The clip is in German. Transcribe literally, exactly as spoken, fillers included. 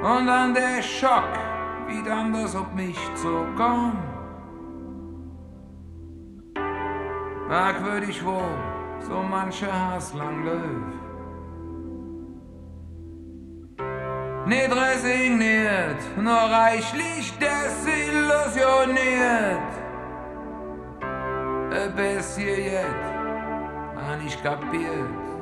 Und dann der Schock, wie dann das auf mich zukommt. Merkwürdig wohl, so manche Hass lang läuft. Nicht resigniert, nur reichlich desillusioniert. Ein bisschen jetzt, hab ich kapiert.